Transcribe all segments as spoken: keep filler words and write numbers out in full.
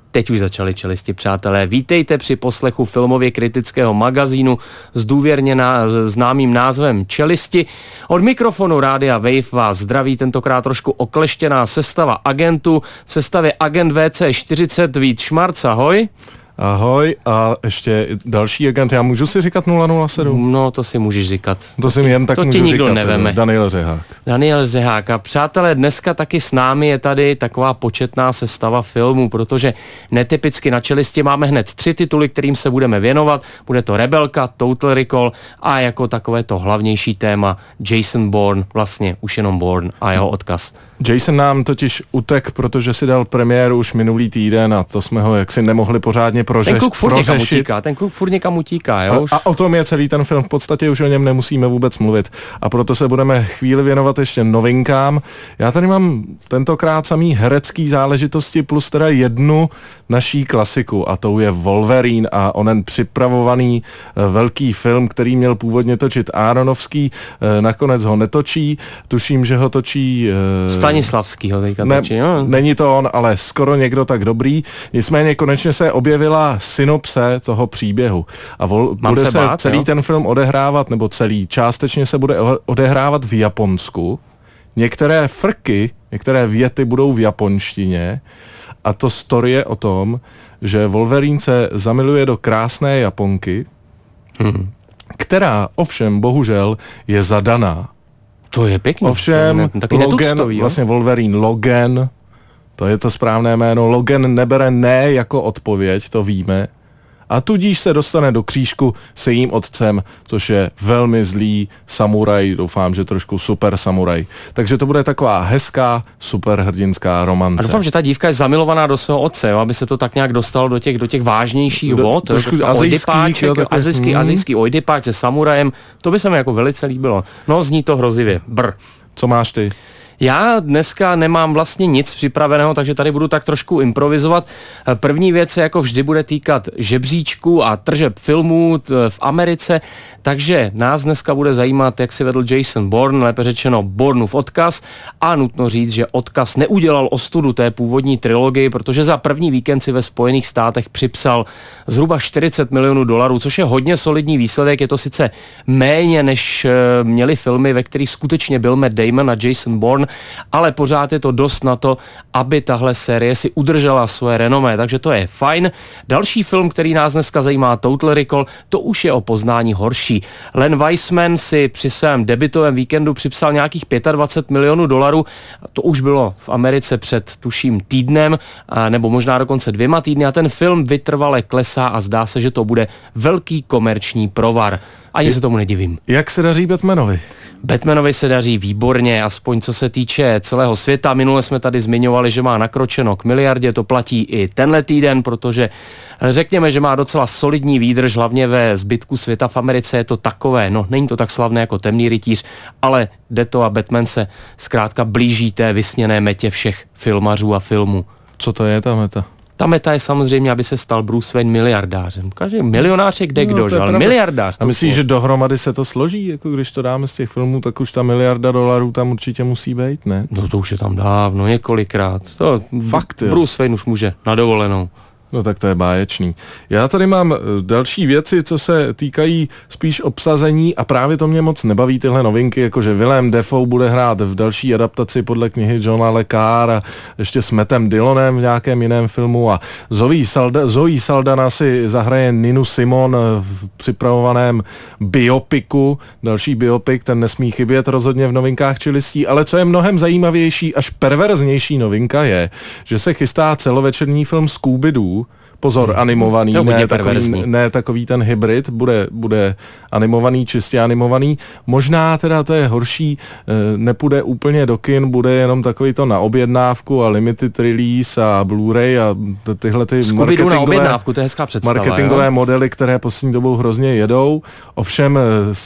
Teď už začali čelisti, přátelé. Vítejte při poslechu filmově kritického magazínu s důvěrně ná, známým názvem Čelisti. Od mikrofonu Rádia Wave vás zdraví tentokrát trošku okleštěná sestava agentů. V sestavě agent V C čtyřicet Vít Šmarc, ahoj. Ahoj, a ještě další agent, já můžu si říkat nula nula sedm? No, to si můžeš říkat. To si mi jen tak to můžu ti nikdo říkat, neveme. Daniel Řehák. Daniel Řehák. A přátelé, dneska taky s námi je tady taková početná sestava filmů, protože netypicky na Čelisti máme hned tři tituly, kterým se budeme věnovat. Bude to Rebelka, Total Recall a jako takové to hlavnější téma Jason Bourne, vlastně už jenom Bourne a jeho odkaz. Jason nám totiž utek, protože si dal premiéru už minulý týden a to jsme ho jaksi nemohli pořádně prořešit. Ten kluk furt někam utíká, ten kluk furt někam utíká, jo? A, a o tom je celý ten film, v podstatě už o něm nemusíme vůbec mluvit. A proto se budeme chvíli věnovat ještě novinkám. Já tady mám tentokrát samý herecký záležitosti plus teda jednu naší klasiku a tou je Wolverine a onen připravovaný e, velký film, který měl původně točit Aronofský, e, nakonec ho netočí, tuším, že ho točí... E, Stanislavskýho teďka ne, točí, no. Není to on, ale skoro někdo tak dobrý. Nicméně konečně se objevila synopse toho příběhu. A vol, bude se, se bát, celý jo? ten film odehrávat, nebo celý, částečně se bude odehrávat v Japonsku. Některé frky, některé věty budou v japonštině. A to story je o tom, že Wolverine se zamiluje do krásné Japonky, hmm. která ovšem bohužel je zadaná. To je pěkný. Ovšem, ne, taky Logan, vlastně Wolverine Logan, to je to správné jméno, Logan nebere ne jako odpověď, to víme, a tudíž se dostane do křížku se jím otcem, což je velmi zlý samuraj, doufám, že trošku super samuraj. Takže to bude taková hezká, superhrdinská romance. A doufám, že ta dívka je zamilovaná do svého otce, jo, aby se to tak nějak dostalo do těch, do těch vážnějších do, vod. Trošku azijských, jo, takový, azijský, hmm. azijský ojdipáč se samurajem, to by se mi jako velice líbilo. No, zní to hrozivě. Brr. Co máš ty? Já dneska nemám vlastně nic připraveného, takže tady budu tak trošku improvizovat. První věc se jako vždy bude týkat žebříčku a tržeb filmů v Americe, takže nás dneska bude zajímat, jak si vedl Jason Bourne, lépe řečeno Bourneův odkaz, a nutno říct, že odkaz neudělal ostudu té původní trilogii, protože za první víkend si ve Spojených státech připsal zhruba čtyřicet milionů dolarů, což je hodně solidní výsledek, je to sice méně, než měli filmy, ve kterých skutečně byl Matt Damon a Jason Bourne, ale pořád je to dost na to, aby tahle série si udržela svoje renomé, takže to je fajn. Další film, který nás dneska zajímá, Total Recall, to už je o poznání horší. Len Wiseman si při svém debutovém víkendu připsal nějakých dvacet pět milionů dolarů, to už bylo v Americe před tuším týdnem, nebo možná dokonce dvěma týdny, a ten film vytrvale klesá a zdá se, že to bude velký komerční provar. Ani se tomu nedivím. Jak se daří Batmanovi? Batmanovi se daří výborně, aspoň co se týče celého světa. Minule jsme tady zmiňovali, že má nakročeno k miliardě, to platí i tenhle týden, protože řekněme, že má docela solidní výdrž, hlavně ve zbytku světa. V Americe je to takové, no není to tak slavné jako Temný rytíř, ale jde to a Batman se zkrátka blíží té vysněné metě všech filmařů a filmů. Co to je ta meta? Ta meta je samozřejmě, aby se stal Bruce Wayne miliardářem. Každý milionář je kde no, kdo, že? Ale miliardář. A myslíš, že dohromady se to složí? Jako když to dáme z těch filmů, tak už ta miliarda dolarů tam určitě musí být, ne? No to už je tam dávno, několikrát. To fakt, jo. Bruce Wayne už může na dovolenou. No tak to je báječný. Já tady mám další věci, co se týkají spíš obsazení a právě to mě moc nebaví tyhle novinky, jakože Willem Dafoe bude hrát v další adaptaci podle knihy Johna Le Carre a ještě s Mattem Dillonem v nějakém jiném filmu a Zoe, Salda, Zoe Saldana si zahraje Ninu Simon v připravovaném biopiku. Další biopik, ten nesmí chybět rozhodně v novinkách Čelistí, ale co je mnohem zajímavější, až perverznější novinka je, že se chystá celovečerní film Scooby-Doo. Pozor, animovaný, ne takový, ne takový ten hybrid, bude, bude animovaný, čistě animovaný. Možná teda to je horší, nepůjde úplně do kin, bude jenom takový to na objednávku a limited release a Blu-ray a tyhle ty marketingové, na objednávku, to je hezká představa, marketingové jo? modely, které poslední dobou hrozně jedou. Ovšem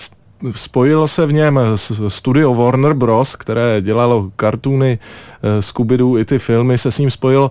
spojilo se v něm studio Warner Bros., které dělalo kartuny, Scooby-Doo i ty filmy, se s ním spojilo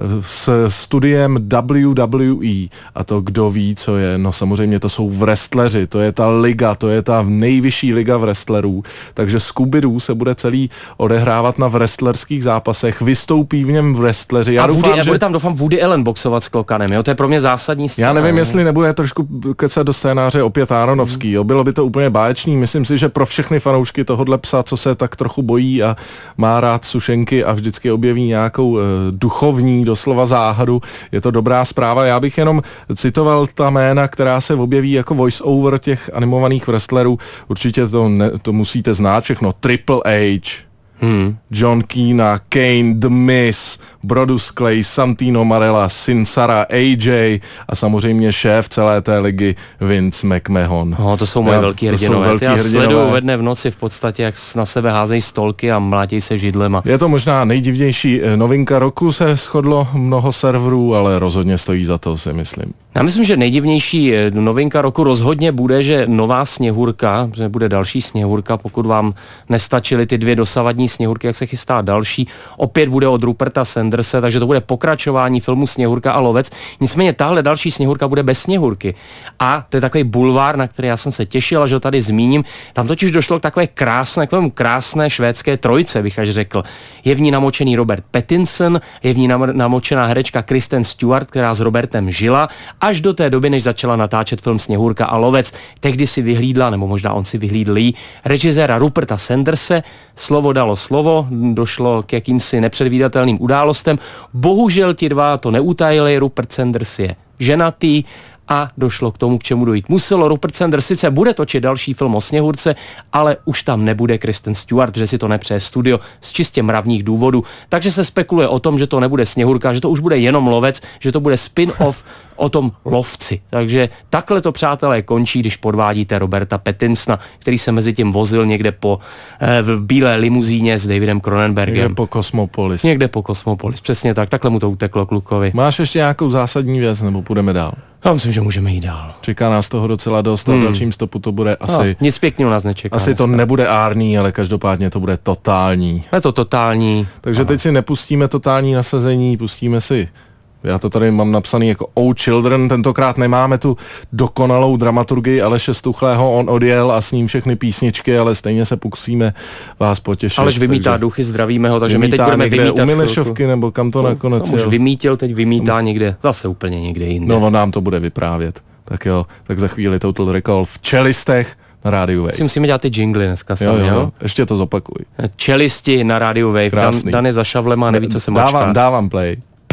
s studiem W W E. A to kdo ví, co je? No samozřejmě to jsou wrestleri, to je ta liga, to je ta nejvyšší liga wrestlerů. Takže Scooby-Doo se bude celý odehrávat na wrestlerských zápasech, vystoupí v něm wrestleri. Já a doufám, Woody, že... bude tam doufám Woody Allen boxovat s Klokanem, jo? To je pro mě zásadní scéna. Já nevím, jo? jestli nebude trošku kecat do scénáře opět Aronovský, jo? Bylo by to úplně báječný. Myslím si, že pro všechny fanoušky tohohle psa, co se tak trochu bojí a má rád sušenky a vždycky objeví nějakou e, duchovní doslova záhadu, je to dobrá zpráva. Já bych jenom citoval ta jména, která se objeví jako voice over těch animovaných wrestlerů. Určitě to, ne, to musíte znát všechno. Triple H, Hmm. John Cena, Kane, The Miz, Brodus Clay, Santino Marella, Sin Cara, A J a samozřejmě šéf celé té ligy Vince McMahon. No, to jsou moje Já, velký to hrdinové. Velký Já hrdinové. sleduju ve dne v noci v podstatě, jak na sebe házejí stolky a mlátějí se židlema. Je to možná nejdivnější novinka roku, se shodlo mnoho serverů, ale rozhodně stojí za to, si myslím. Já myslím, že nejdivnější novinka roku rozhodně bude, že nová Sněhurka, že bude další Sněhurka, pokud vám nestačily ty dvě dosavadní Sněhurky, jak se chystá další, opět bude od Ruperta Sanderse, takže to bude pokračování filmu Sněhurka a lovec. Nicméně tahle další Sněhurka bude bez Sněhurky. A to je takový bulvár, na který já jsem se těšil, a že ho tady zmíním. Tam totiž došlo k takové krásné, k tomu krásné švédské trojce, bych až řekl. Je v ní namočený Robert Pattinson, je v ní namočená herečka Kristen Stewart, která s Robertem žila až do té doby, než začala natáčet film Sněhurka a lovec. Tehdy si vyhlídla, nebo možná on si vyhlídl jí, režiséra Ruperta Sanderse. Slovo dalo slovo, došlo k jakýmsi nepředvídatelným událostem. Bohužel ti dva to neutajili, Rupert Sanders je ženatý a došlo k tomu, k čemu dojít muselo. Rupert Sanders sice bude točit další film o Sněhurce, ale už tam nebude Kristen Stewart, že si to nepřeje studio z čistě mravních důvodů. Takže se spekuluje o tom, že to nebude Sněhurka, že to už bude jenom lovec, že to bude spin-off o tom lovci. Takže takhle to, přátelé, končí, když podvádíte Roberta Pattinsona, který se mezi tím vozil někde po eh, v bílé limuzíně s Davidem Cronenbergem. Někde po Cosmopolis. Někde po Cosmopolis, přesně tak. Takhle mu to uteklo klukovi. Máš ještě nějakou zásadní věc, nebo půjdeme dál? Já myslím, že můžeme jít dál. Čeká nás toho docela dost a hmm. v dalším stopu to bude asi... No, nic pěkného nás nečeká. Asi dneska. to nebude árný, ale každopádně to bude totální. Je to totální. Takže Aha. teď si nepustíme totální nasazení, pustíme si... Já to tady mám napsaný jako Oh Children, tentokrát nemáme tu dokonalou dramaturgii Aleše Stuchlého, on odjel a s ním všechny písničky, ale stejně se pokusíme vás potěšit. Aleš vymítá takže... duchy, zdravíme ho, takže my teď budeme vymítat. U Milešovky, nebo kam to no, nakonec už vymítil, teď vymítá někde, zase úplně někde jinde. No on nám to bude vyprávět. Tak jo, tak za chvíli Total Recall v Čelistech na rádiu Wave. Si musíme dělat ty jingly dneska sami, jo, jo, jo? Ještě to zopakuj. Čelisti na rádiu Wave, Dan, Dan je za šavlem a neví, co se mačká. Dávám, dávám play.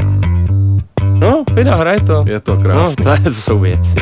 No, vida, hraje to. Je to krásný. No, to jsou věci.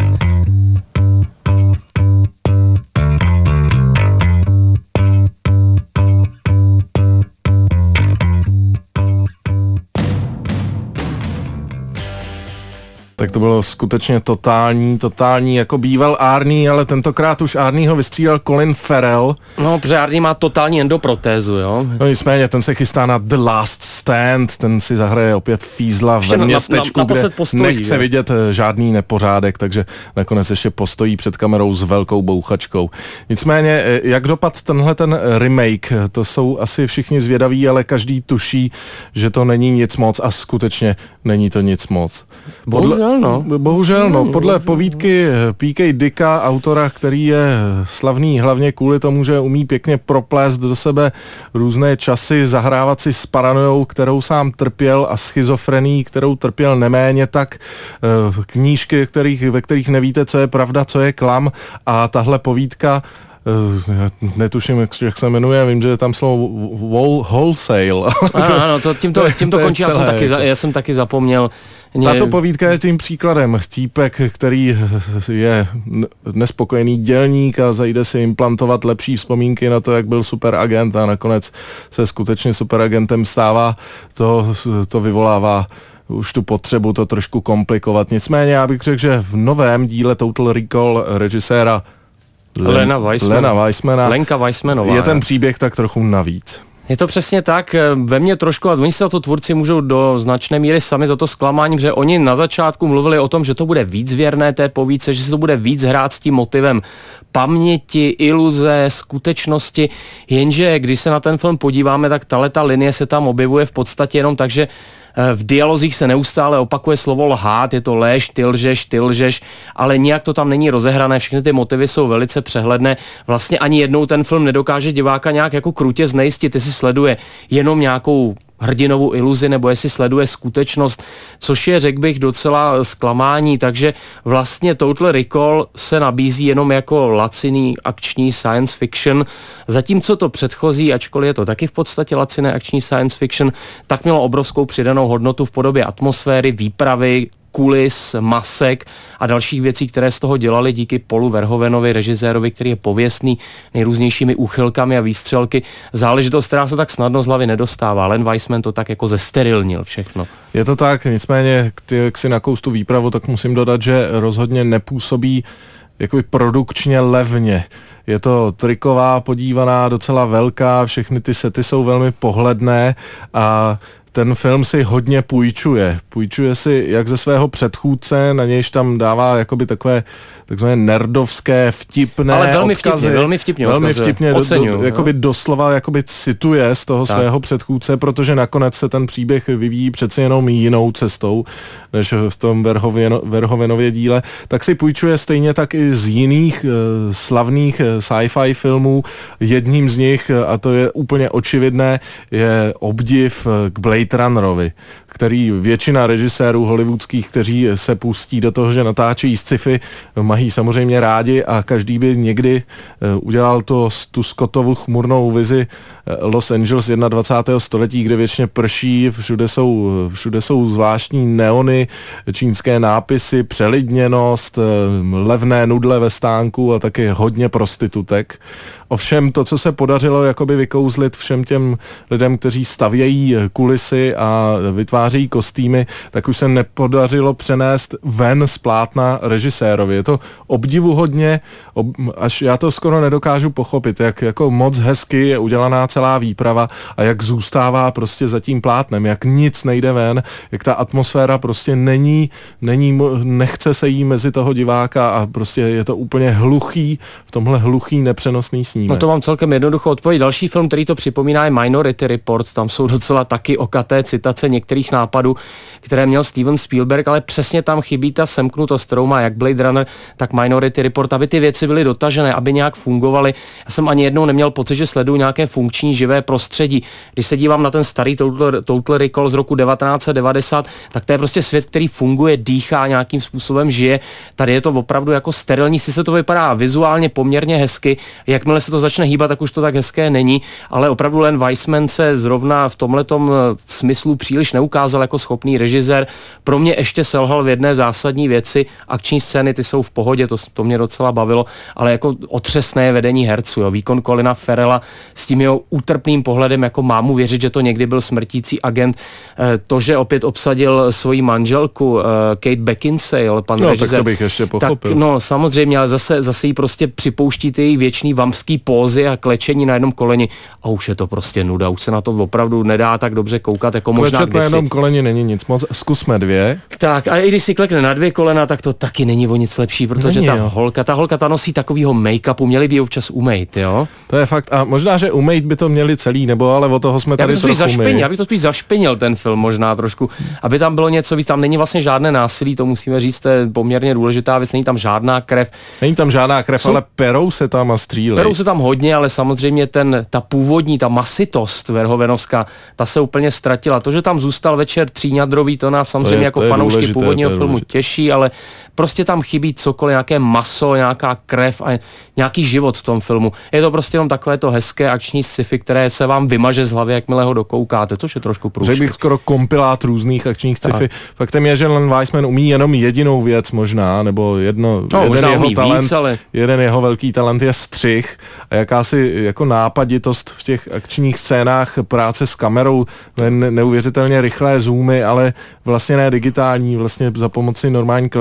Tak to bylo skutečně totální, totální, jako býval Arnie, ale tentokrát už Arnieho vystřídal Colin Farrell. No, protože Arnie má totální endoprotézu, jo. No nicméně, ten se chystá na The Last Stand, ten si zahraje opět fízla ve městečku, na, na, kde postojí, nechce jo. vidět žádný nepořádek, takže nakonec ještě postojí před kamerou s velkou bouchačkou. Nicméně, jak dopad tenhle ten remake, to jsou asi všichni zvědaví, ale každý tuší, že to není nic moc a skutečně není to nic moc. Podle, Bohužel, no. Bohužel, no. Podle povídky P K Dicka, autora, který je slavný hlavně kvůli tomu, že umí pěkně proplést do sebe různé časy, zahrávat si s paranojou, kterou sám trpěl, a schizofrení, kterou trpěl neméně tak, knížky, kterých, ve kterých nevíte, co je pravda, co je klam, a tahle povídka, netuším, jak, jak se jmenuje, vím, že je tam slovo whole, wholesale. Ano, ano, to, tím to, tím to končí, já jsem, taky, já jsem taky zapomněl. Tato povídka je tím příkladem. Týpek, který je nespokojený dělník a zajde si implantovat lepší vzpomínky na to, jak byl superagent, a nakonec se skutečně superagentem stává, to, to vyvolává už tu potřebu to trošku komplikovat. Nicméně já bych řekl, že v novém díle Total Recall režiséra Lena Weissmana. Lena Weissmana Lenka Weissmanová. Je ten příběh tak trochu navíc. Je to přesně tak, ve mně trošku, a oni se za to tvůrci můžou do značné míry sami za to zklamání, že oni na začátku mluvili o tom, že to bude víc věrné té povídce, že se to bude víc hrát s tím motivem paměti, iluze, skutečnosti, jenže když se na ten film podíváme, tak tahleta linie se tam objevuje v podstatě jenom tak, že v dialozích se neustále opakuje slovo lhát, je to lež, ty lžeš, ty lžeš, ale nijak to tam není rozehrané, všechny ty motivy jsou velice přehledné. Vlastně ani jednou ten film nedokáže diváka nějak jako krutě znejistit, jestli sleduje jenom nějakou hrdinovou iluzi, nebo jestli sleduje skutečnost, což je, řekl bych, docela zklamání, takže vlastně Total Recall se nabízí jenom jako laciný akční science fiction, zatímco to předchozí, ačkoliv je to taky v podstatě laciné akční science fiction, tak mělo obrovskou přidanou hodnotu v podobě atmosféry, výpravy, kulis, masek a dalších věcí, které z toho dělali díky Paulu Verhoevenovi, režisérovi, který je pověstný nejrůznějšími úchylkami a výstřelky. Záležitost, která se tak snadno z hlavy nedostává. Len Wiseman to tak jako zesterilnil všechno. Je to tak, nicméně, jak si nakous tu výpravu, tak musím dodat, že rozhodně nepůsobí jakoby produkčně levně. Je to triková, podívaná, docela velká, všechny ty sety jsou velmi pohledné a ten film si hodně půjčuje. Půjčuje si jak ze svého předchůdce, na nějž tam dává jakoby takové takzvané nerdovské, vtipné ale velmi odkazy. Vtipně, velmi vtipně velmi odkazy. vtipně, Oceňuji, do, do, jakoby doslova jakoby cituje z toho tak. svého předchůdce, protože nakonec se ten příběh vyvíjí přeci jenom jinou cestou, než v tom Verhoeveno, Verhoevenově díle. Tak si půjčuje stejně tak i z jiných uh, slavných uh, sci-fi filmů. Jedním z nich, a to je úplně očividné, je obdiv k Blade Runnerovi, který většina režisérů hollywoodských, kteří se pustí do toho, že natáčejí sci-fi, mají samozřejmě rádi a každý by někdy udělal to, tu Scottovu chmurnou vizi Los Angeles dvacátého prvního století, kde většině prší, všude jsou, všude jsou zvláštní neony, čínské nápisy, přelidněnost, levné nudle ve stánku a taky hodně prostitutek. Ovšem to, co se podařilo jakoby vykouzlit všem těm lidem, kteří stavějí kulisy a vytvářejí kostýmy, tak už se nepodařilo přenést ven z plátna režisérovi. Je to obdivuhodně, ob, až já to skoro nedokážu pochopit, jak jako moc hezky je udělaná celá výprava a jak zůstává prostě za tím plátnem, jak nic nejde ven, jak ta atmosféra prostě není, není nechce se jí mezi toho diváka a prostě je to úplně hluchý, v tomhle hluchý nepřenosný snímek. No to mám celkem jednoduchou odpověď. Další film, který to připomíná, je Minority Report. Tam jsou docela taky okaté citace některých nápadů, které měl Steven Spielberg, ale přesně tam chybí ta semknutost, kterou má jak Blade Runner, tak Minority Report, aby ty věci byly dotažené, aby nějak fungovaly. Já jsem ani jednou neměl pocit, že sleduju nějaké funkční živé prostředí. Když se dívám na ten starý Total, Total Recall z roku devatenáct set devadesát, tak to je prostě svět, který funguje, dýchá, nějakým způsobem žije. Tady je to opravdu jako sterilní, si se to vypadá vizuálně poměrně hezky. Jakmile se to začne hýbat, tak už to tak hezké není, ale opravdu Len Wiseman se zrovna v tomhletom smyslu příliš neukázal jako schopný režisér. Pro mě ještě selhal v jedné zásadní věci. Akční scény, ty jsou v pohodě, to, to mě docela bavilo, ale jako otřesné vedení herců, jo. Výkon Colina Farrella s tím jeho útrpným pohledem, jako mám mu věřit, že to někdy byl smrtící agent. To, že opět obsadil svoji manželku Kate Beckinsale, pan no, režisér. Tak to bych ještě pochopil. Tak, no samozřejmě, ale zase, zase jí prostě připouští ty její věčný vamský pózy a klečení na jednom koleni a už je to prostě nuda, už se na to opravdu nedá tak dobře koukat, jako možná Klečet kdysi. na jednom koleni není nic moc, zkusme dvě. Tak a i když si klekne na dvě kolena, tak to taky není o nic lepší, protože není, ta jo. holka, ta holka ta nosí takovýho make-upu, měli by ji občas umejt, jo? To je fakt a možná, že umejt by to měli celý, nebo ale o toho jsme tady trochu zašpinil, Já bych to spíš zašpinil ten film možná trošku, aby tam bylo něco víc, tam není vlastně žádné násilí, to musíme říct, to je poměrně důležitá věc, není tam žádná krev. Není tam žádná krev, Co? ale perou se tam a střílej. Perou se tam hodně, ale samozřejmě ten, ta původní, ta masitost verhoevenovská, ta se úplně ztratila. To, že tam zůstal večer tříňadrový, to nás samozřejmě to je, jako fanoušky důležité, původního filmu důležité. těší, ale prostě tam chybí cokoliv, nějaké maso, nějaká krev a nějaký život v tom filmu. Je to prostě jenom takové to hezké akční sci-fi, které se vám vymaže z hlavy, jakmile ho dokoukáte, což je trošku průšvih. Řekl bych skoro kompilát různých akčních sci-fi. Faktem je, že Len Wiseman umí jenom jedinou věc možná, nebo jedno, no, jeden jeho talent, víc, ale... jeden jeho velký talent je střih a jakási jako nápaditost v těch akčních scénách, práce s kamerou, neuvěřitelně rychlé zoomy, ale vlastně ne digitální, vlastně za pomoci normální klasických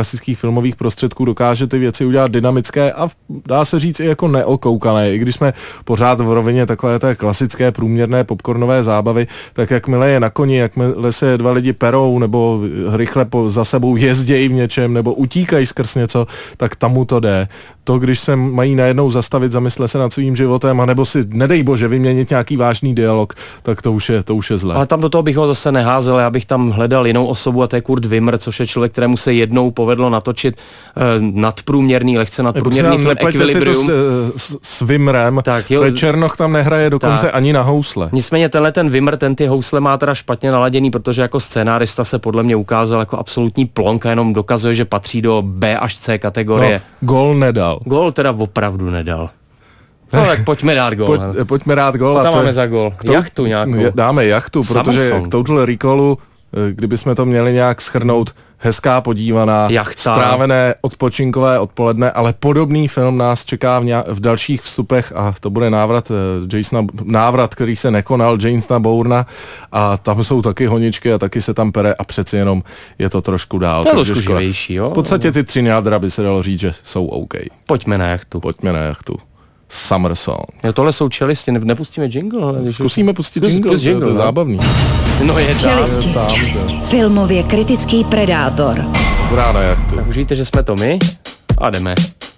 filmových prostředků dokáže ty věci udělat dynamické a dá se říct i jako neokoukané. I když jsme pořád v rovině takové té klasické průměrné popcornové zábavy, tak jakmile je na koni, jakmile se dva lidi perou nebo rychle po, za sebou jezdějí v něčem nebo utíkají skrz něco, tak tam mu to jde. To, když se mají najednou zastavit, zamyslet se nad svým životem, anebo si, nedej bože, vyměnit nějaký vážný dialog, tak to už je, to už je zlé. Ale tam do toho bych ho zase neházel, já bych tam hledal jinou osobu a to je Kurt Wimmer, což je člověk, kterému se jednou povedlo natočit eh, nadprůměrný, lehce nadprůměrný film Equilibrium. Si to s, s, s Wimmerem, tak jo, Černoch tam nehraje dokonce tak. ani na housle. Nicméně tenhle ten Wimmer, ten ty housle má teda špatně naladěný, protože jako scénárista se podle mě ukázal jako absolutní plonka, jenom dokazuje, že patří do B až C kategorie. No, gól nedal. Gól teda opravdu nedal. No tak pojďme dát gól. Pojď, pojďme dát gól. Co tam máme za gól? Jachtu nějakou. Dáme jachtu, protože k Total Recallu, kdybychom to měli nějak shrnout, hezká podívaná, Jachta. Strávené odpočinkové odpoledne, ale podobný film nás čeká v, nějak, v dalších vstupech a to bude návrat uh, Jasona, návrat, který se nekonal, Jasona Bourna a tam jsou taky honičky a taky se tam pere a přeci jenom je to trošku dál. To je trošku živější, jo? V podstatě ty tři jádra by se dalo říct, že jsou OK. Pojďme na jachtu. Pojďme na jachtu. Summer Song. Jo, tohle jsou čelisti, ne, nepustíme jingle. Ale Zkusíme pustit jingle, jingle, to je zábavný. No je čelisti, tam, čelisti. Filmově kritický predátor. Hurá na jachtu. Tak už víte, že jsme to my a jdeme.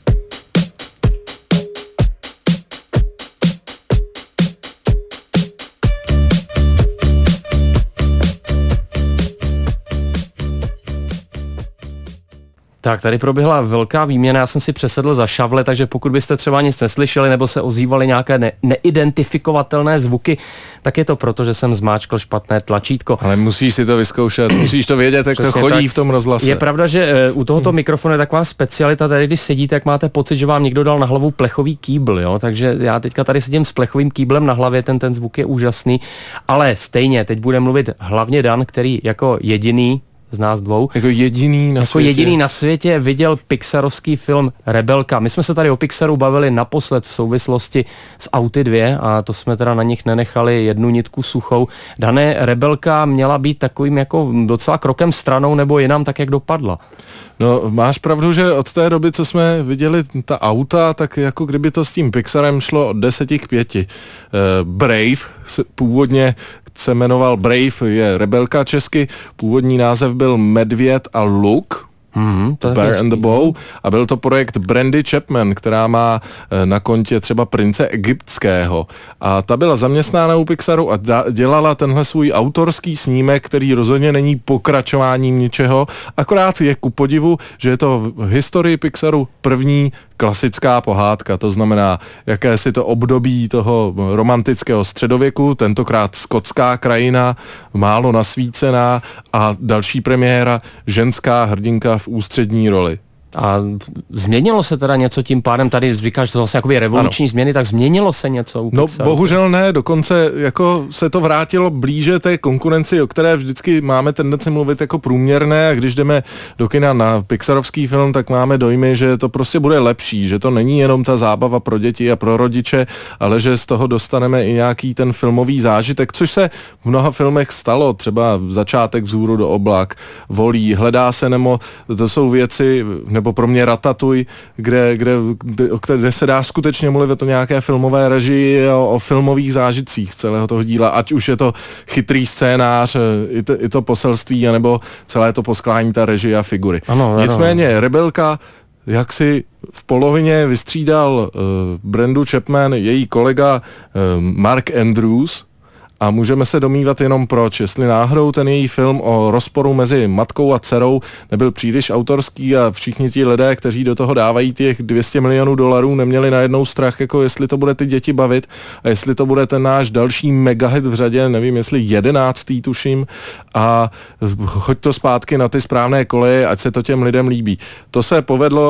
Tak, tady proběhla velká výměna, já jsem si přesedl za šavle, takže pokud byste třeba nic neslyšeli nebo se ozývaly nějaké ne- neidentifikovatelné zvuky, tak je to proto, že jsem zmáčkl špatné tlačítko. Ale musíš si to vyzkoušet, musíš to vědět, jak Přesně to chodí tak. v tom rozhlase. Je pravda, že uh, u tohoto mikrofonu je taková specialita, tady když sedíte, tak máte pocit, že vám někdo dal na hlavu plechový kýbl, jo? Takže já teďka tady sedím s plechovým kýblem na hlavě, ten, ten zvuk je úžasný, ale stejně, teď bude mluvit hlavně Dan, který jako jediný z nás dvou. Jako jediný na jako světě. jediný na světě viděl pixarovský film Rebelka. My jsme se tady o Pixaru bavili naposled v souvislosti s Auty dva a to jsme teda na nich nenechali jednu nitku suchou. Dané, Rebelka měla být takovým jako docela krokem stranou, nebo je nám tak, jak dopadla? No, máš pravdu, že od té doby, co jsme viděli ta auta, tak jako kdyby to s tím Pixarem šlo od deseti k pěti. Uh, Brave původně se jmenoval Brave, je Rebelka česky, původní název byl Medvěd a luk, Mm, to Bear and the Bow, a byl to projekt Brandy Chapman, která má na kontě třeba Prince egyptského a ta byla zaměstnána u Pixaru a dělala tenhle svůj autorský snímek, který rozhodně není pokračováním ničeho, akorát je ku podivu, že je to v historii Pixaru první klasická pohádka, to znamená jakési to období toho romantického středověku, tentokrát skotská krajina, málo nasvícená a další premiéra, ženská hrdinka v ústřední roli. A změnilo se teda něco tím pádem, tady říkáš, že to vlastně jakoby revoluční ano. změny, tak změnilo se něco u No Pixaru? Bohužel ne, dokonce jako se to vrátilo blíže té konkurenci, o které vždycky máme tendenci mluvit jako průměrné a když jdeme do kina na pixarovský film, tak máme dojmy, že to prostě bude lepší, že to není jenom ta zábava pro děti a pro rodiče, ale že z toho dostaneme i nějaký ten filmový zážitek, což se v mnoha filmech stalo, třeba Začátek vzhůru do oblak, Volí, Hledá se Nemo, to jsou věci, nebo pro mě Ratatouille, kde, kde, kde, kde se dá skutečně mluvit o nějaké filmové režii, o, o filmových zážitcích celého toho díla, ať už je to chytrý scénář, i to, i to poselství, anebo celé to posklání, ta režie a figury. Ano, Nicméně ano. Rebelka, jak si v polovině vystřídal uh, Brandu Chapman, její kolega uh, Mark Andrews, a můžeme se domývat jenom proč, jestli náhodou ten její film o rozporu mezi matkou a dcerou nebyl příliš autorský a všichni ti lidé, kteří do toho dávají těch dvě stě milionů dolarů, neměli najednou strach, jako jestli to bude ty děti bavit a jestli to bude ten náš další megahit v řadě, nevím, jestli jedenáctý tuším, a choď to zpátky na ty správné koleje, ať se to těm lidem líbí. To se povedlo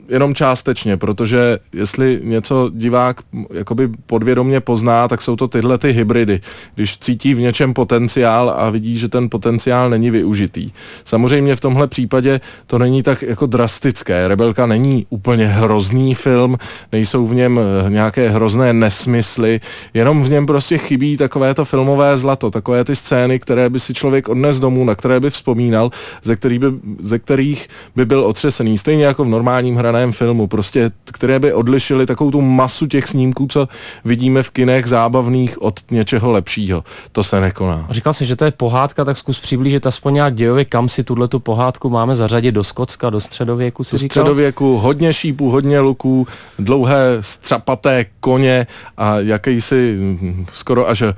jenom částečně, protože jestli něco divák jakoby podvědomě pozná, tak jsou to tyhle ty hybridy. Když cítí v něčem potenciál a vidí, že ten potenciál není využitý. Samozřejmě v tomhle případě to není tak jako drastické. Rebelka není úplně hrozný film, nejsou v něm nějaké hrozné nesmysly, jenom v něm prostě chybí takové to filmové zlato, takové ty scény, které by si člověk odnes domů, na které by vzpomínal, ze, který by, ze kterých by byl otřesený. Stejně jako v normálním hraném filmu, prostě, které by odlišily takovou tu masu těch snímků, co vidíme v kinech zábavných od něčeho lepšího. To se nekoná. Říkal jsi, že to je pohádka, tak zkus přiblížit aspoň nějak dějově, kam si tuhletu pohádku máme zařadit, do Skotska, do středověku, si do říkal? Středověku, hodně šípů, hodně luků, dlouhé střapaté koně a jakýsi skoro až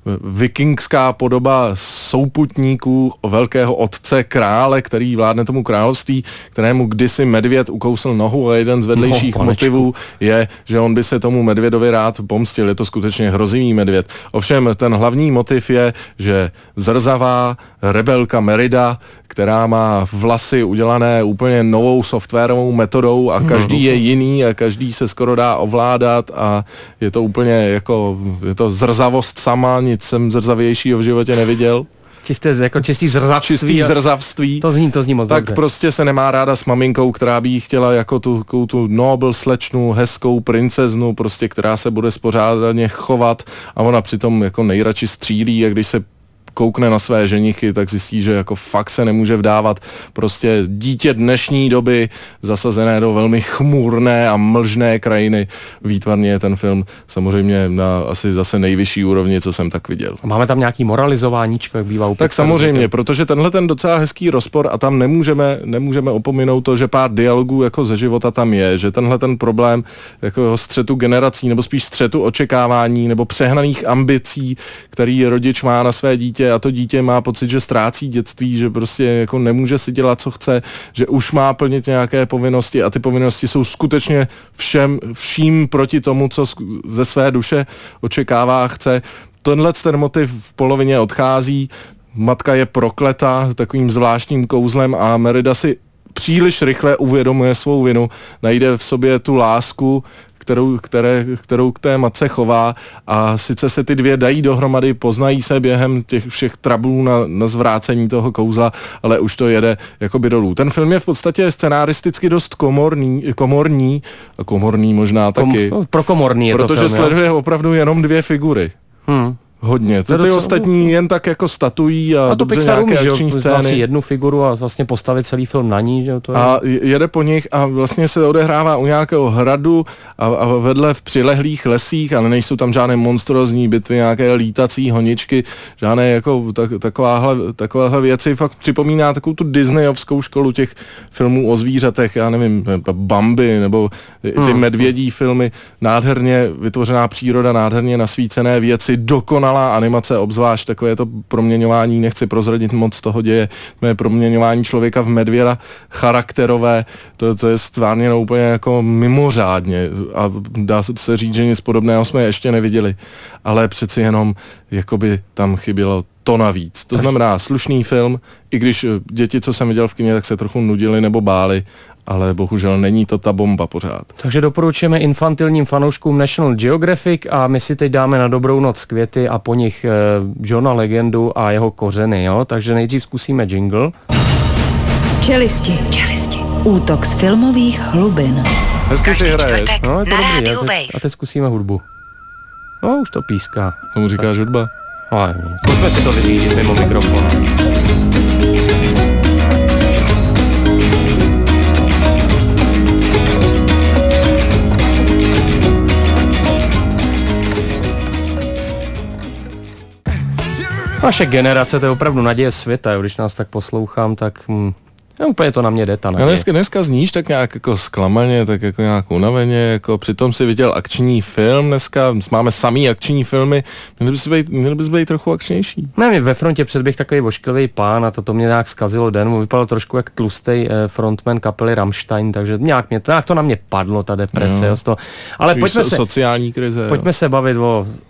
vikingská podoba souputníků velkého otce krále, který vládne tomu království, kterému kdysi medvěd ukousl nohu, a jeden z vedlejších no, motivů je, že on by se tomu medvědovi rád pomstil. Je to skutečně hrozivý medvěd. Ovšem ten hlavní motiv je, že zrzavá rebelka Merida, která má vlasy udělané úplně novou softwarovou metodou a každý je jiný a každý se skoro dá ovládat a je to úplně jako, je to zrzavost sama, nic jsem zrzavějšího v životě neviděl. Čisté, jako čistý zrzavství. Čistý zrzavství. To zní, to zní moc Tak dobře. prostě se nemá ráda s maminkou, která by jí chtěla jako tu, tu noble slečnu, hezkou princeznu, prostě, která se bude spořádaně chovat a ona přitom jako nejradši střílí, a když se koukne na své ženichy, tak zjistí, že jako fakt se nemůže vdávat. Prostě dítě dnešní doby zasazené do velmi chmurné a mlžné krajiny. Výtvarně je ten film samozřejmě na asi zase nejvyšší úrovni, co jsem tak viděl. A máme tam nějaký moralizováníčko, jak bývá u Tak samozřejmě, protože tenhle ten docela hezký rozpor a tam nemůžeme, nemůžeme opominout to, že pár dialogů jako ze života tam je, že tenhle ten problém jako střetu generací, nebo spíš střetu očekávání, nebo přehnaných ambicí, který rodič má na své dítě, a to dítě má pocit, že ztrácí dětství, že prostě jako nemůže si dělat, co chce, že už má plnit nějaké povinnosti a ty povinnosti jsou skutečně všem, vším proti tomu, co ze své duše očekává a chce. Tenhle ten motiv v polovině odchází, matka je prokleta takovým zvláštním kouzlem a Merida si příliš rychle uvědomuje svou vinu, najde v sobě tu lásku, Kterou, které, kterou k té matce chová a sice se ty dvě dají dohromady, poznají se během těch všech trablů na, na zvrácení toho kouzla, ale už to jede jakoby dolů. Ten film je v podstatě scenaristicky dost komorní, komorní a komorní možná taky. Kom, pro komorní je protože to film, sleduje jo? opravdu jenom dvě figury. Hmm. Hodně. Ty, ty ostatní jen tak jako statují a, a dobře Pixar nějaké umí, akční že scény. Si jednu figuru a vlastně postavit celý film na ní. Že to je... A jede po nich a vlastně se odehrává u nějakého hradu a, a vedle v přilehlých lesích, ale nejsou tam žádné monstrózní bitvy, nějaké lítací honičky, žádné jako tak, takováhle, takovéhle věci. Fakt připomíná takovou tu disneyovskou školu těch filmů o zvířatech, já nevím, Bambi nebo ty hmm. medvědí filmy, nádherně vytvořená příroda, nádherně nasvícené věci, dokonalá animace, obzvlášť takové to proměňování, nechci prozradit moc toho děje, proměňování člověka v medvěda charakterové, to, to je stvárněno úplně jako mimořádně a dá se říct, že nic podobného jsme ještě neviděli, ale přeci jenom jakoby tam chybělo to navíc. To znamená slušný film, i když děti, co jsem viděl v kině, tak se trochu nudili nebo báli, ale bohužel není to ta bomba pořád. Takže doporučujeme infantilním fanouškům National Geographic a my si teď dáme na dobrou noc květy a po nich eh, Johna Legendu a jeho kořeny, jo? Takže nejdřív zkusíme jingle. Čelisti. Čelisti. Útok z filmových hlubin. Hezky si hraješ. No, je to dobrý, a teď, a teď zkusíme hudbu. No, už to píská. Tomu říkáš hudba? Ale pojďme si to vyřídit mimo mikrofon. Naše generace, to je opravdu naděje světa, jo. Když nás tak poslouchám, tak hm, úplně to na mě jde ta naděje. Dneska, dneska zníš tak nějak jako zklamaně, tak jako nějak unaveně, jako přitom si viděl akční film dneska, máme samý akční filmy, měli bys být, měli bys být trochu akčnější. Ne, ve frontě předběh takový vošklivý pán a to, to mě nějak zkazilo den, vypadal trošku jak tlustej frontman kapely Rammstein, takže nějak, mě, nějak to na mě padlo, ta deprese. Jo. Z toho. Ale Víš, pojďme se, sociální krize. Pojďme jo. se bavit o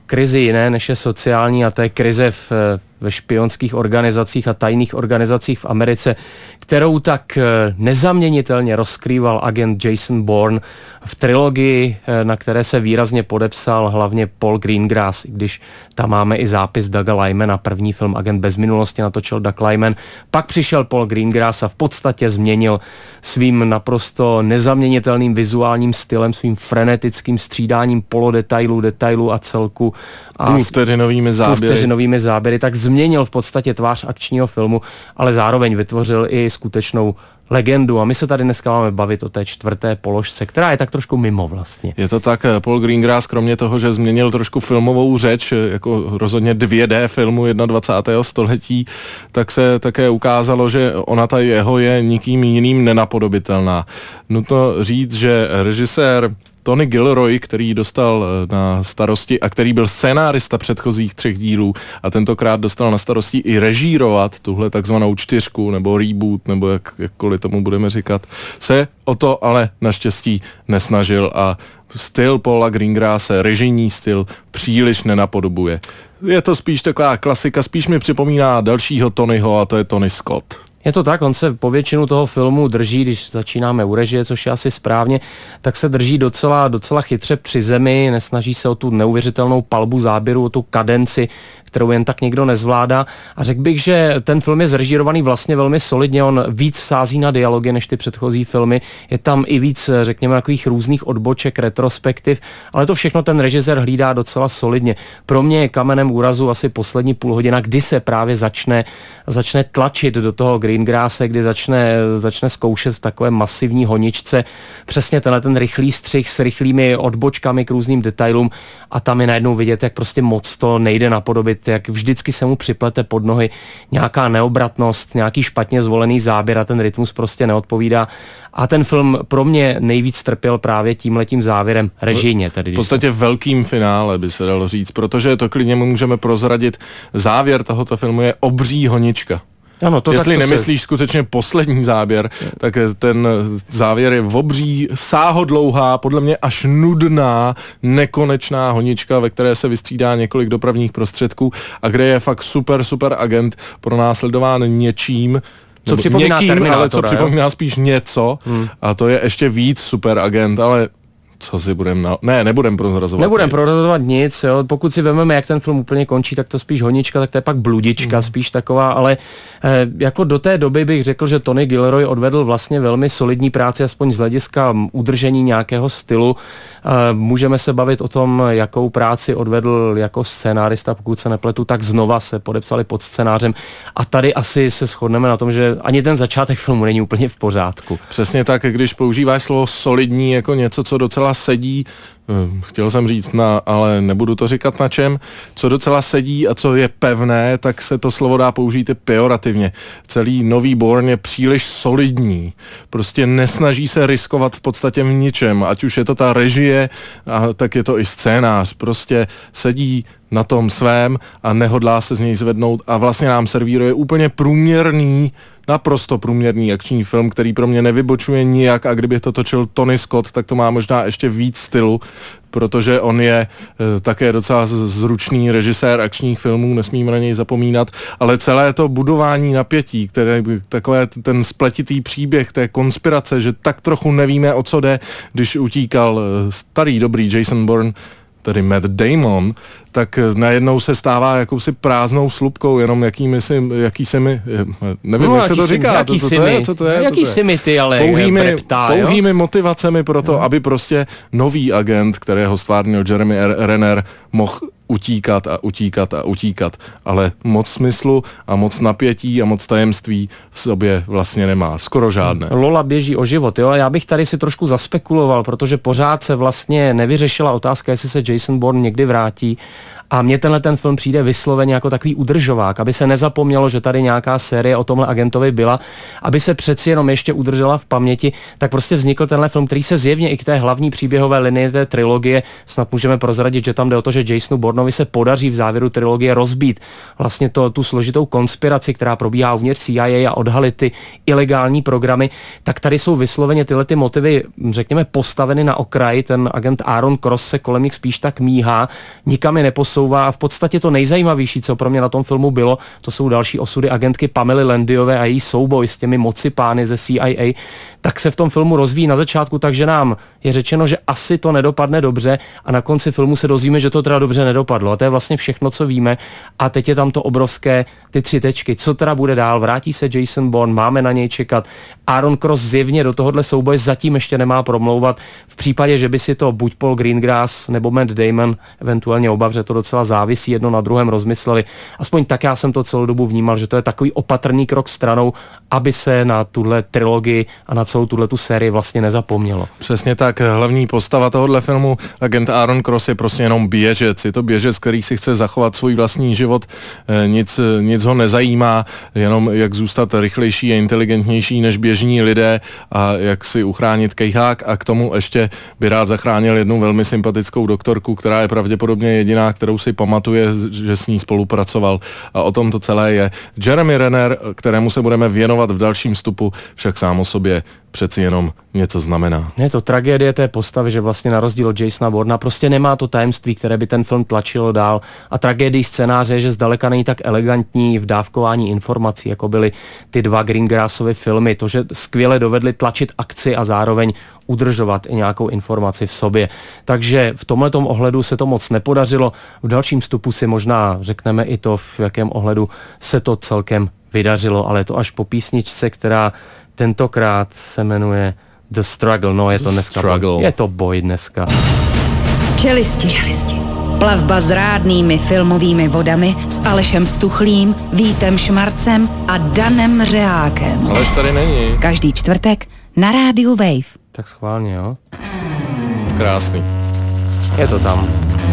krizi jiné, než je sociální, a to je krize v, ve špionských organizacích a tajných organizacích v Americe, kterou tak nezaměnitelně rozkrýval agent Jason Bourne v trilogii, na které se výrazně podepsal hlavně Paul Greengrass, i když tam máme i zápis Douga Lymana, první film Agent bez minulosti natočil Doug Liman, pak přišel Paul Greengrass a v podstatě změnil svým naprosto nezaměnitelným vizuálním stylem, svým frenetickým střídáním polodetailů, detailů a celku a vteřinovými záběry. vteřinovými záběry, tak změnil v podstatě tvář akčního filmu, ale zároveň vytvořil i skutečnou legendu. A my se tady dneska máme bavit o té čtvrté položce, která je tak trošku mimo vlastně. Je to tak, Paul Greengrass kromě toho, že změnil trošku filmovou řeč, jako rozhodně dvě dé filmu dvacátého prvního století, tak se také ukázalo, že ona ta jeho je nikým jiným nenapodobitelná. Nutno říct, že režisér Tony Gilroy, který dostal na starosti a který byl scénárista předchozích třech dílů a tentokrát dostal na starosti i režírovat tuhle takzvanou čtyřku nebo reboot, nebo jak, jakkoliv tomu budeme říkat, se o to ale naštěstí nesnažil a styl Paula Greengrasse, režijní styl, příliš nenapodobuje. Je to spíš taková klasika, spíš mi připomíná dalšího Tonyho a to je Tony Scott. Je to tak, on se po většinu toho filmu drží, když začínáme u režie, což je asi správně, tak se drží docela, docela chytře při zemi, nesnaží se o tu neuvěřitelnou palbu záběru, o tu kadenci, kterou jen tak nikdo nezvládá. A řekl bych, že ten film je zrežírovaný vlastně velmi solidně, on víc sází na dialogy než ty předchozí filmy, je tam i víc, řekněme, takových různých odboček, retrospektiv, ale to všechno ten režisér hlídá docela solidně. Pro mě je kamenem úrazu asi poslední půl hodina, kdy se právě začne, začne tlačit do toho Greengrasse, kdy začne, začne zkoušet v takové masivní honičce přesně tenhle ten rychlý střih s rychlými odbočkami k různým detailům a tam je najednou vidět, jak prostě moc to nejde napodobit, jak vždycky se mu připlete pod nohy nějaká neobratnost, nějaký špatně zvolený záběr a ten rytmus prostě neodpovídá. A ten film pro mě nejvíc trpěl právě tímhletím závěrem režijně. Tedy, v podstatě to... velkým finále by se dalo říct, protože to klidně můžeme prozradit. Závěr tohoto filmu je obří honička. Ano, to Jestli to nemyslíš se... skutečně poslední záběr, tak ten závěr je obří, sáhodlouhá, podle mě až nudná, nekonečná honička, ve které se vystřídá několik dopravních prostředků a kde je fakt super, super agent pronásledován něčím, co připomíná někým, ale co jo? připomíná spíš něco hmm. a to je ještě víc super agent, ale co si budem na... Ne, nebudem prozrazovat Nebudem nic. prozrazovat nic, jo. Pokud si vezmeme, jak ten film úplně končí, tak to spíš honička, tak to je pak bludička, mm. spíš taková, ale eh, jako do té doby bych řekl, že Tony Gilroy odvedl vlastně velmi solidní práci, aspoň z hlediska udržení nějakého stylu. Eh, můžeme se bavit o tom, jakou práci odvedl jako scénárista, pokud se nepletu, tak znova se podepsali pod scénářem a tady asi se shodneme na tom, že ani ten začátek filmu není úplně v pořádku. Přesně tak, když používáš slovo solidní jako něco, co docela sedí, chtěl jsem říct, na, ale nebudu to říkat na čem, co docela sedí a co je pevné, tak se to slovo dá použít i pejorativně. Celý nový Bourne je příliš solidní, prostě nesnaží se riskovat v podstatě v ničem, ať už je to ta režie, a tak je to i scénář, prostě sedí na tom svém a nehodlá se z něj zvednout a vlastně nám servíruje úplně průměrný, naprosto průměrný akční film, který pro mě nevybočuje nijak a kdyby to točil Tony Scott, tak to má možná ještě víc stylu, protože on je e, také docela zručný režisér akčních filmů, nesmíme na něj zapomínat, ale celé to budování napětí, které takové ten spletitý příběh té konspirace, že tak trochu nevíme, o co jde, když utíkal starý dobrý Jason Bourne, tedy Matt Damon, tak najednou se stává jakousi prázdnou slupkou, jenom jakými si, jaký si mi, nevím, no, jak se to si, říká, to, co to je, co to je, jaký to si mi ty, ale pouhými, breptá, pouhými motivacemi pro to, no. aby prostě nový agent, kterého stvárnil Jeremy Renner, mohl utíkat a utíkat a utíkat, ale moc smyslu a moc napětí a moc tajemství v sobě vlastně nemá, skoro žádné. Lola běží o život, jo, a já bych tady si trošku zaspekuloval, protože pořád se vlastně nevyřešila otázka, jestli se Jason Bourne někdy vrátí. A mně tenhle ten film přijde vysloveně jako takový udržovák, aby se nezapomnělo, že tady nějaká série o tomhle agentovi byla, aby se přeci jenom ještě udržela v paměti, tak prostě vznikl tenhle film, který se zjevně i k té hlavní příběhové linii té trilogie, snad můžeme prozradit, že tam jde o to, že Jasonu Bournovi se podaří v závěru trilogie rozbít vlastně to, tu složitou konspiraci, která probíhá uvnitř C I A a odhalit ty ilegální programy, tak tady jsou vysloveně tyhle ty motivy, řekněme, postaveny na okraji, ten agent Aaron Cross se kolem nich spíš tak míhá, nikam je neposouvá a v podstatě to nejzajímavější, co pro mě na tom filmu bylo, to jsou další osudy agentky Pamely Landiové a její souboj s těmi mocipány ze C I A, tak se v tom filmu rozvíjí na začátku, takže nám je řečeno, že asi to nedopadne dobře a na konci filmu se dozvíme, že to teda dobře nedopadlo. A to je vlastně všechno, co víme. A teď je tam to obrovské, ty tři tečky. Co teda bude dál? Vrátí se Jason Bourne, máme na něj čekat. Aaron Cross zjevně do tohohle souboje zatím ještě nemá promlouvat. V případě, že by si to buď Paul Greengrass nebo Matt Damon, eventuálně oba, že to docela závisí, jedno na druhém rozmysleli. Aspoň tak já jsem to celou dobu vnímal, že to je takový opatrný krok stranou, aby se na tuhle trilogii a na celou tuhle tu sérii vlastně nezapomnělo. Přesně tak, hlavní postava tohohle filmu, agent Aaron Cross, je prostě jenom běžec. Je to běžec, který si chce zachovat svůj vlastní život, nic, nic ho nezajímá, jenom jak zůstat rychlejší a inteligentnější než běžní lidé a jak si uchránit kejhák, a k tomu ještě by rád zachránil jednu velmi sympatickou doktorku, která je pravděpodobně jediná, kterou si pamatuje, že s ní spolupracoval, a o tom to celé je. Jeremy Renner, kterému se budeme věnovat v dalším vstupu, však sám o sobě přeci jenom něco znamená. Je to tragédie té postavy, že vlastně na rozdíl od Jasona Bourna prostě nemá to tajemství, které by ten film tlačilo dál, a tragédií scénáře je, že zdaleka není tak elegantní v dávkování informací, jako byly ty dva Greengrassovy filmy, to, že skvěle dovedli tlačit akci a zároveň udržovat i nějakou informaci v sobě. Takže v tomhletom ohledu se to moc nepodařilo. V dalším vstupu si možná řekneme i to, v jakém ohledu se to celkem vydařilo, ale je to až po písničce, která tentokrát se jmenuje The Struggle. No, je to dneska boj. Je to boj dneska. Čelisti. Čelisti. Plavba s rádnými filmovými vodami s Alešem Stuchlým, Vítem Šmarcem a Danem Řeákem. Aleš tady není. Každý čtvrtek na rádiu Wave. Tak schválně, jo. Krásný. Je to tam.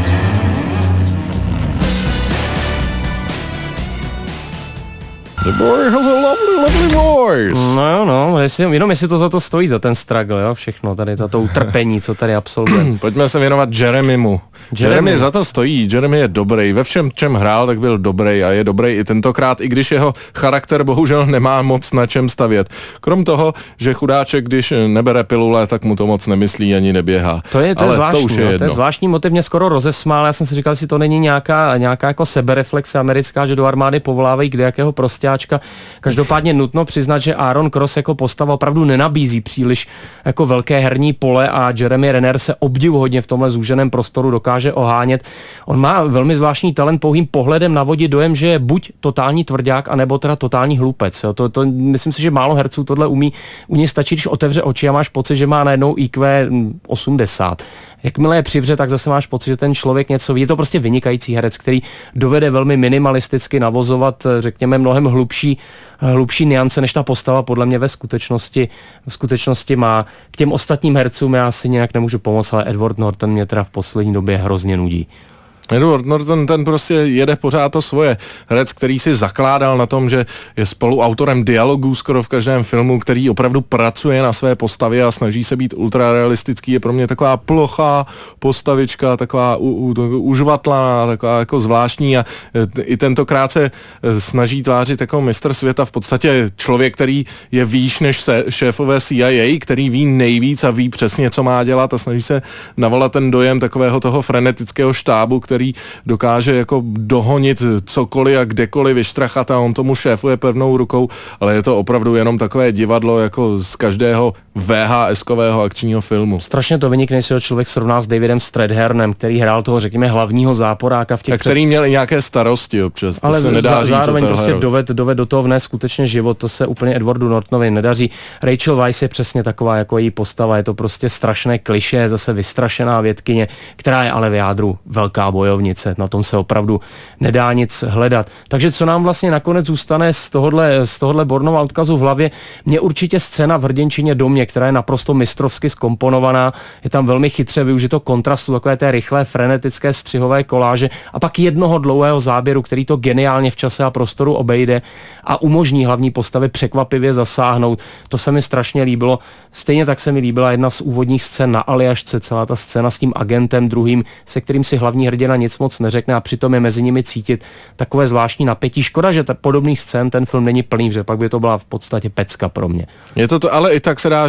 The boy has a lovely, lovely voice. No jo, no, jestli, jenom jestli to za to stojí, za ten struggle, jo, všechno, tady za to utrpení, co tady absolvuje. Pojďme se věnovat Jeremymu. Jeremy. Jeremy za to stojí, Jeremy je dobrý, ve všem, čem hrál, tak byl dobrý a je dobrý i tentokrát, i když jeho charakter bohužel nemá moc na čem stavět. Krom toho, že chudáček, když nebere pilule, tak mu to moc nemyslí ani neběhá. To je, to ale je zvláštní, to už je, no, jedno. To je zvláštní motiv, mě skoro rozesmál, já jsem si říkal, jestli to není nějaká, nějaká jako sebereflexe americká, že do armády povolávají kdejakého prostáčka. Každopádně nutno přiznat, že Aaron Cross jako postava opravdu nenabízí příliš jako velké herní pole a Jeremy Renner se obdivuhodně v tomhle zúženém prostoru dokáže ohánět. On má velmi zvláštní talent pouhým pohledem navodit dojem, že je buď totální tvrdák, anebo teda totální hlupec. Jo. To, to, myslím si, že málo herců tohle umí. U něj stačí, když otevře oči a máš pocit, že má najednou í kvé osmdesát. Jakmile je přivře, tak zase máš pocit, že ten člověk něco ví. Je to prostě vynikající herec, který dovede velmi minimalisticky navozovat, řekněme, mnohem hlubší, hlubší niance, než ta postava podle mě ve skutečnosti, v skutečnosti má. K těm ostatním hercům já si nějak nemůžu pomoct, ale Edward Norton mě teda v poslední době hrozně nudí. Edward Norton, ten prostě jede pořád to svoje. Herec, který si zakládal na tom, že je spoluautorem dialogů skoro v každém filmu, který opravdu pracuje na své postavě a snaží se být ultrarealistický, je pro mě taková plochá postavička, taková u, u, užvatlaná, taková jako zvláštní, a i tentokrát se snaží tvářit jako mistr světa, v podstatě člověk, který je výš než se, šéfové C I A, který ví nejvíc a ví přesně, co má dělat, a snaží se navolat ten dojem takového toho frenetického štábu, který který dokáže jako dohonit cokoliv a kdekoliv vyštrachat, a on tomu šéfuje pevnou rukou, ale je to opravdu jenom takové divadlo jako z každého V H S-kového akčního filmu. Strašně to vynikne, když se ho člověk srovná s Davidem Strathairnem, který hrál toho, řekněme, hlavního záporáka v těch... A který před... měl i nějaké starosti občas, to ale se nedá zá, říct. zároveň prostě doved, doved do toho vnést skutečně život, to se úplně Edwardu Nortonovi nedaří. Rachel Weisz je přesně taková jako její postava, je to prostě strašné klišé, zase vystrašená vědkyně, která je ale v jádru velká bojovnice, na tom se opravdu nedá nic hledat. Takže co nám vlastně nakonec zůstane z tohohle, z tohohle Bournova odkazu v hlavě, mě určitě scéna v Hrděnčině domě, která je naprosto mistrovsky zkomponovaná, je tam velmi chytře využito kontrastu, takové té rychlé frenetické střihové koláže a pak jednoho dlouhého záběru, který to geniálně v čase a prostoru obejde a umožní hlavní postavy překvapivě zasáhnout. To se mi strašně líbilo. Stejně tak se mi líbila jedna z úvodních scén na Aljašce, celá ta scéna s tím agentem druhým, se kterým si hlavní hrdina nic moc neřekne a přitom je mezi nimi cítit takové zvláštní napětí. Škoda, že ta podobných scén ten film není plný, že pak by to byla v podstatě pecka pro mě. Je to to, ale i tak se dá říct,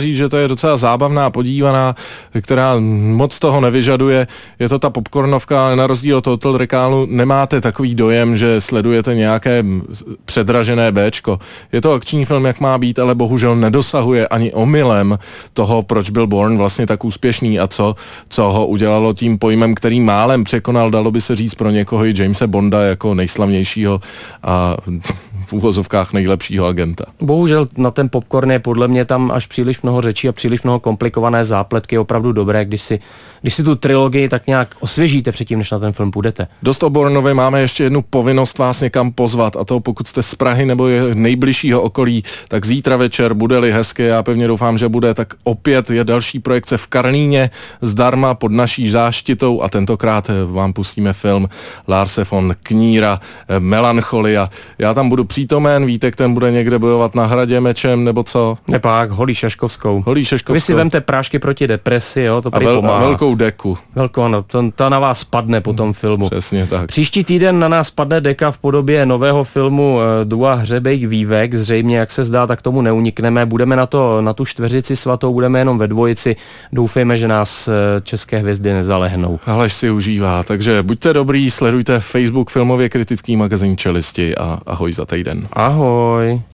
říct, že to je docela zábavná, podívaná, která moc toho nevyžaduje. Je to ta popcornovka, ale na rozdíl od Total Recallu nemáte takový dojem, že sledujete nějaké předražené béčko. Je to akční film, jak má být, ale bohužel nedosahuje ani omylem toho, proč byl Bourne vlastně tak úspěšný a co, co ho udělalo tím pojmem, který málem překonal, dalo by se říct pro někoho i Jamese Bonda jako nejslavnějšího a v úvozovkách nejlepšího agenta. Bohužel na ten popcorn je podle mě tam až příliš mnoho řečí a příliš mnoho komplikované zápletky. Je opravdu dobré, když si, když si tu trilogii tak nějak osvěžíte předtím, než na ten film půjdete. Dost o Bournovi máme ještě jednu povinnost vás někam pozvat, a to pokud jste z Prahy nebo je nejbližšího okolí, tak zítra večer, bude-li hezky, já pevně doufám, že bude, tak opět je další projekce v Karlíně zdarma pod naší záštitou a tentokrát vám pustíme film Larse von Kníra Melancholia. Já tam budu přítomen, Vítek ten bude někde bojovat na hradě mečem, nebo co? Nepák, Holí Šaškovskou. Holí Šaškovskou. Vy si vemte prášky proti depresi, jo, to prý a, vel, pomáhá. a velkou deku. Velkou, ano, to, ta na vás padne po tom filmu. Přesně tak. Příští týden na nás padne deka v podobě nového filmu Dua Hřebejk Vývek, zřejmě, jak se zdá, tak tomu neunikneme. Budeme na to, na tu čtveřici svatou, budeme jenom ve dvojici. Doufejme, že nás české hvězdy nezalehnou. Aleš si užívá, takže buďte dobrý, sledujte Facebook filmově kritický magazín Čelisti a ahoj za týden. Ahoj.